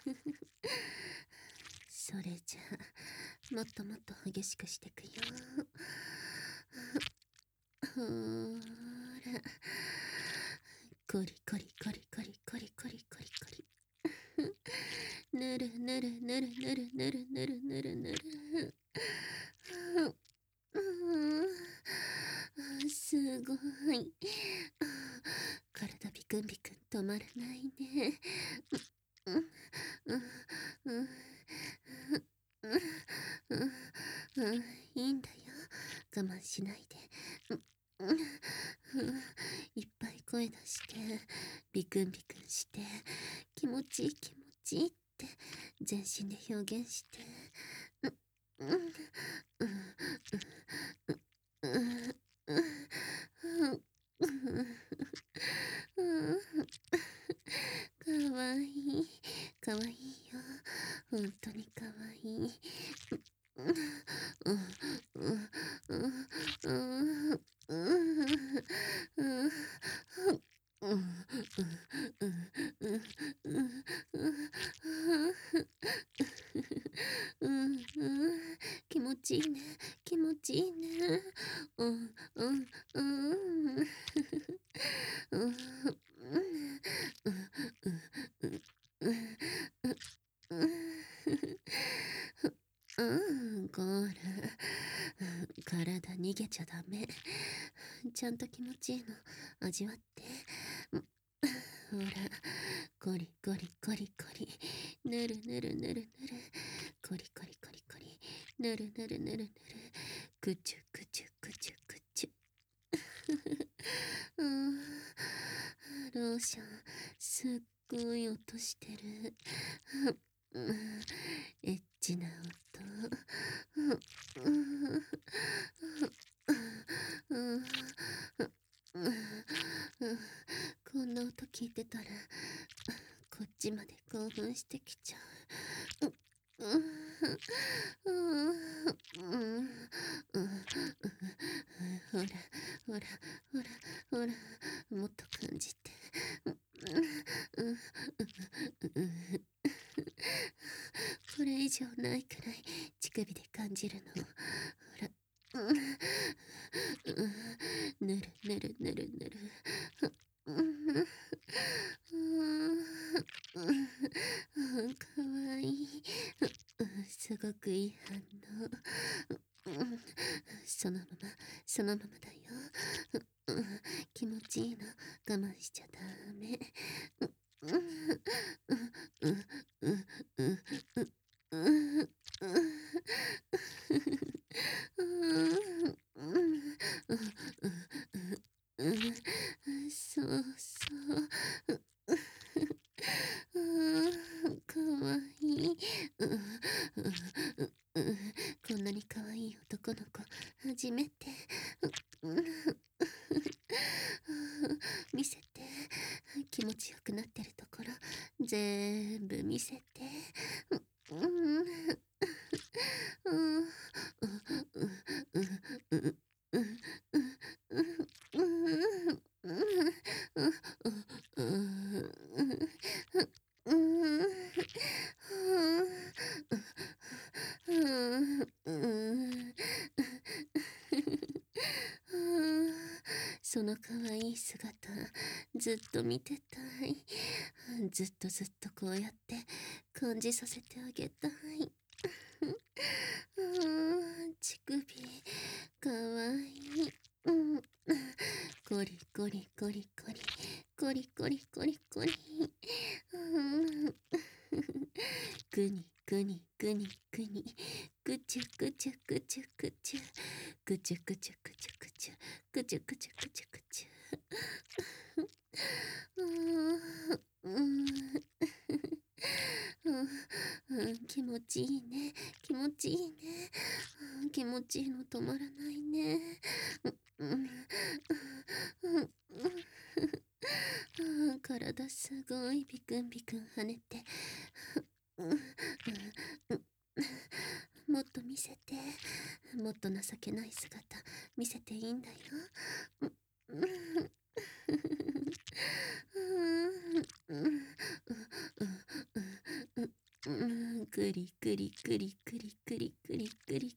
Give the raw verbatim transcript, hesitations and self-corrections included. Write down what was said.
それじゃあ、もっともっと激しくしてくよ。ほーら。コリコリコリコリコリコリコリコリ。ぬるぬるぬるぬるぬるぬるぬるぬる。すごい。体ビクンビクン止まらないね。うんうんうんうんうんいいんだよ。我慢しないで。うんうんいっぱい声出して、ビクンビクンして、気持ちいい気持ちいいって全身で表現して。うんうんうんうんうんかわいい。かわいいよ。本当にかわいい。気持ちいいね。気持ちいいね。うんうんうんうんうん、ゴール。体逃げちゃダメ。ちゃんと気持ちいいの味わって。ほら、コリコリコリコリ。ぬるぬるぬるぬる。コリコリコリコリ。ぬるぬるぬるぬる。くちゅくちゅくちゅくちゅ。うん、ローション、すっごい音してる。うんエッチな音。うんうんこんな音聞いてたら、こっちまで興奮してきちゃう。うんうんうんほら、ほら、ほら、ほら、もっと感じて。これ以上ないくらい乳首で感じるの。ほら。ぬるぬるぬるぬる。かわいい。すごくいい反応。そのまま、そのままだよ。気持ちいいの。我慢しちゃダメ。そうそう。かわいい。こんなにかわいい男の子初めて。見せて。気持ちよくなってるところ全部見せて。その可愛い姿ずっと見てたい。ずっとずっとこうやって感じさせてあげたい。乳首かわいい。うん、コリコリコリコリコリコリコリコリ。うんぐにぐにぐにぐにぐちゅぐちゅぐちゅぐちゅぐちゅぐちゅぐちゅぐちゅぐちゅぐちゅぐちゅぐちゅうんうん気持ちいいね気持ちいいね気持ちいいの止まらないねうん体すごいビクンビクン跳ねてもっと見せてもっと情けない姿見せていいんだよくりくりくりくりくりくりくり